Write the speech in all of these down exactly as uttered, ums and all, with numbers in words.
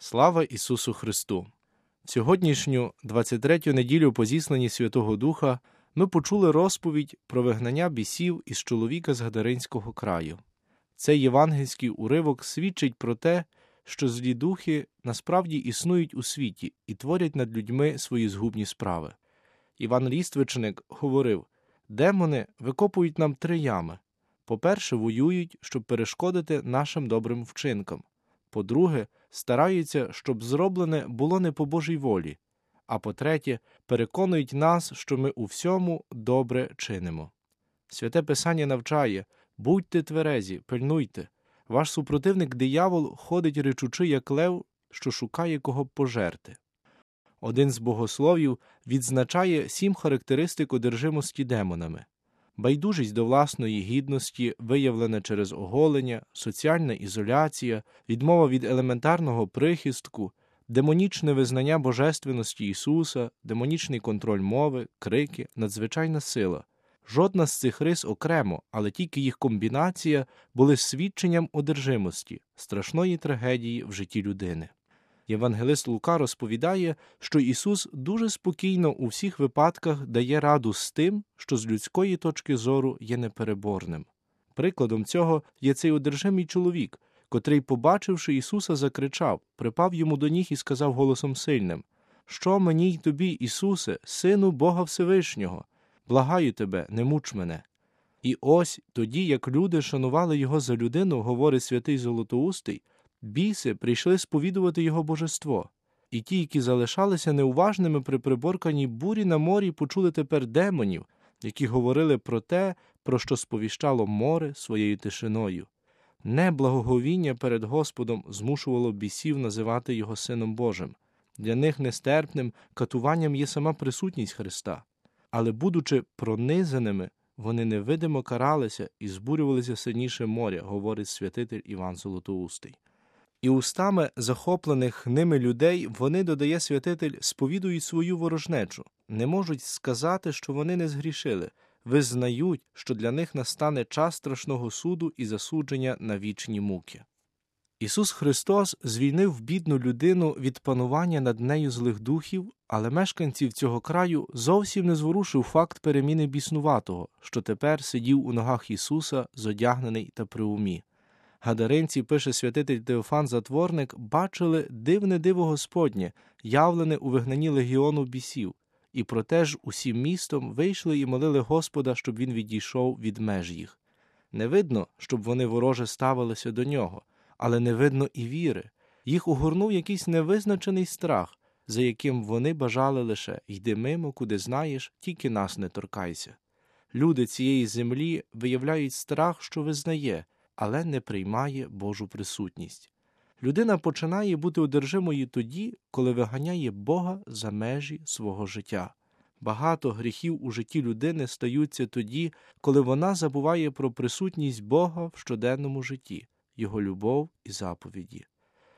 Слава Ісусу Христу! В сьогоднішню двадцять третю неділю по зісланні Святого Духа ми почули розповідь про вигнання бісів із чоловіка з Гадаринського краю. Цей євангельський уривок свідчить про те, що злі духи насправді існують у світі і творять над людьми свої згубні справи. Іван Ріствичник говорив: демони викопують нам три ями. По-перше, воюють, щоб перешкодити нашим добрим вчинкам. По-друге, стараються, щоб зроблене було не по Божій волі. А по-третє, переконують нас, що ми у всьому добре чинимо. Святе Писання навчає: будьте тверезі, пильнуйте. Ваш супротивник диявол ходить речучи, як лев, що шукає кого б пожерти. Один з богословів відзначає сім характеристик одержимості демонами. Байдужість до власної гідності, виявлена через оголення, соціальна ізоляція, відмова від елементарного прихистку, демонічне визнання божественності Ісуса, демонічний контроль мови, крики, надзвичайна сила. Жодна з цих рис окремо, але тільки їх комбінація були свідченням одержимості, страшної трагедії в житті людини. Євангелист Лука розповідає, що Ісус дуже спокійно у всіх випадках дає раду з тим, що з людської точки зору є непереборним. Прикладом цього є цей одержимий чоловік, котрий, побачивши Ісуса, закричав, припав йому до ніг і сказав голосом сильним: «Що мені й тобі, Ісусе, Сину Бога Всевишнього? Благаю тебе, не муч мене». І ось тоді, як люди шанували його за людину, говорить святий Золотоустий, біси прийшли сповідувати його божество. І ті, які залишалися неуважними при приборканій бурі на морі, почули тепер демонів, які говорили про те, про що сповіщало море своєю тишиною. Неблагоговіння перед Господом змушувало бісів називати його Сином Божим. Для них нестерпним катуванням є сама присутність Христа. Але, будучи пронизаними, вони невидимо каралися і збурювалися сильніше моря, говорить святитель Іван Золотоустий. І устами захоплених ними людей вони, додає святитель, сповідують свою ворожнечу, не можуть сказати, що вони не згрішили, визнають, що для них настане час страшного суду і засудження на вічні муки. Ісус Христос звільнив бідну людину від панування над нею злих духів, але мешканців цього краю зовсім не зворушив факт переміни біснуватого, що тепер сидів у ногах Ісуса, зодягнений та при умі. Гадаринці, пише святитель Теофан Затворник, бачили дивне диво Господнє, явлене у вигнанні легіону бісів, і проте ж усім містом вийшли і молили Господа, щоб він відійшов від меж їх. Не видно, щоб вони вороже ставилися до нього, але не видно і віри. Їх огорнув якийсь невизначений страх, за яким вони бажали лише «йди мимо, куди знаєш, тільки нас не торкайся». Люди цієї землі виявляють страх, що визнає, але не приймає Божу присутність. Людина починає бути одержимою тоді, коли виганяє Бога за межі свого життя. Багато гріхів у житті людини стаються тоді, коли вона забуває про присутність Бога в щоденному житті, Його любов і заповіді.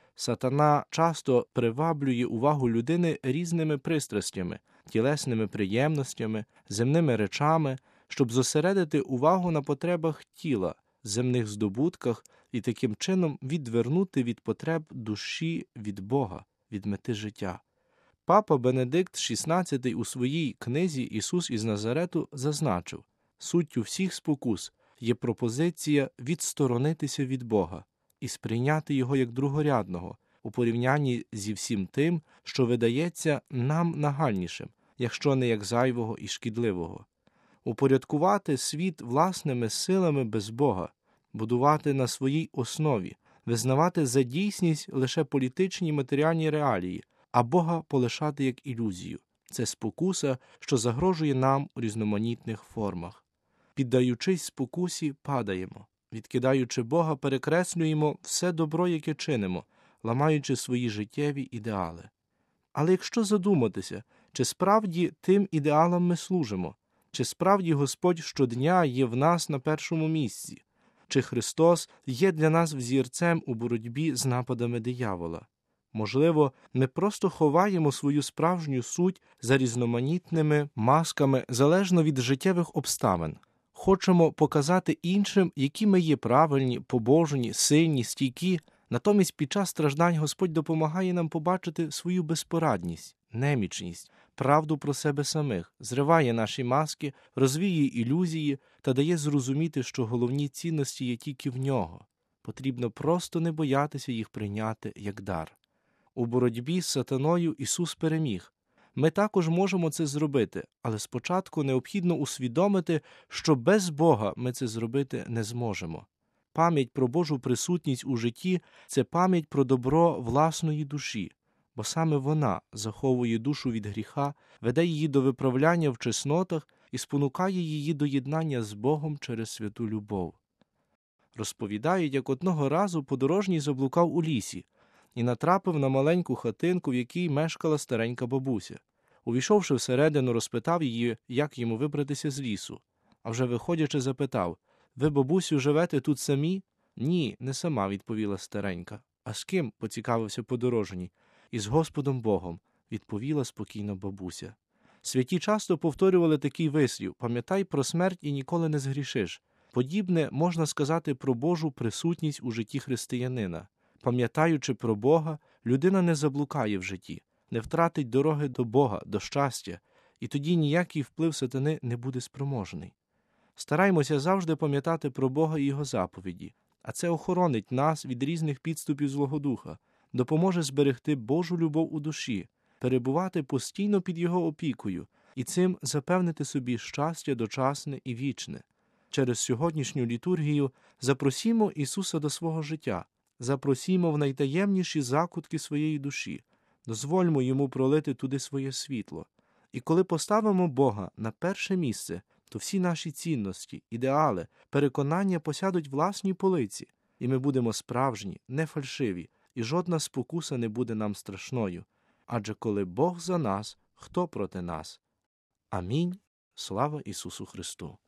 Сатана часто приваблює увагу людини різними пристрастями, тілесними приємностями, земними речами, щоб зосередити увагу на потребах тіла, земних здобутках і таким чином відвернути від потреб душі від Бога, від мети життя. Папа Бенедикт шістнадцятий у своїй книзі «Ісус із Назарету» зазначив: суттю всіх спокус є пропозиція відсторонитися від Бога і сприйняти Його як другорядного у порівнянні зі всім тим, що видається нам нагальнішим, якщо не як зайвого і шкідливого. Упорядкувати світ власними силами без Бога, будувати на своїй основі, визнавати за дійсність лише політичні і матеріальні реалії, а Бога полишати як ілюзію. Це спокуса, що загрожує нам у різноманітних формах. Піддаючись спокусі, падаємо. Відкидаючи Бога, перекреслюємо все добро, яке чинимо, ламаючи свої життєві ідеали. Але якщо задуматися, чи справді тим ідеалам ми служимо? Чи справді Господь щодня є в нас на першому місці? Чи Христос є для нас взірцем у боротьбі з нападами диявола? Можливо, ми просто ховаємо свою справжню суть за різноманітними масками залежно від життєвих обставин. Хочемо показати іншим, які ми є правильні, побожні, сильні, стійкі, Натомість під час страждань Господь допомагає нам побачити свою безпорадність, немічність, правду про себе самих, зриває наші маски, розвіює ілюзії та дає зрозуміти, що головні цінності є тільки в нього. Потрібно просто не боятися їх прийняти як дар. У боротьбі з сатаною Ісус переміг. Ми також можемо це зробити, але спочатку необхідно усвідомити, що без Бога ми це зробити не зможемо. Пам'ять про Божу присутність у житті – це пам'ять про добро власної душі, бо саме вона заховує душу від гріха, веде її до виправляння в чеснотах і спонукає її до єднання з Богом через святу любов. Розповідають, як одного разу подорожній заблукав у лісі і натрапив на маленьку хатинку, в якій мешкала старенька бабуся. Увійшовши всередину, розпитав її, як йому вибратися з лісу. А вже виходячи, запитав: «Ви, бабусю, живете тут самі?» «Ні, не сама», – відповіла старенька. «А з ким?» – поцікавився подорожній. «Із Господом Богом», – відповіла спокійно бабуся. Святі часто повторювали такий вислів: «Пам'ятай про смерть і ніколи не згрішиш». Подібне можна сказати про Божу присутність у житті християнина. Пам'ятаючи про Бога, людина не заблукає в житті, не втратить дороги до Бога, до щастя, і тоді ніякий вплив сатани не буде спроможний. Стараймося завжди пам'ятати про Бога і Його заповіді, а це охоронить нас від різних підступів Злого Духа, допоможе зберегти Божу любов у душі, перебувати постійно під Його опікою і цим запевнити собі щастя дочасне і вічне. Через сьогоднішню літургію запросімо Ісуса до свого життя, запросімо в найтаємніші закутки своєї душі, дозвольмо Йому пролити туди своє світло. І коли поставимо Бога на перше місце, то всі наші цінності, ідеали, переконання посядуть власній полиці, і ми будемо справжні, не фальшиві, і жодна спокуса не буде нам страшною. Адже коли Бог за нас, хто проти нас? Амінь. Слава Ісусу Христу!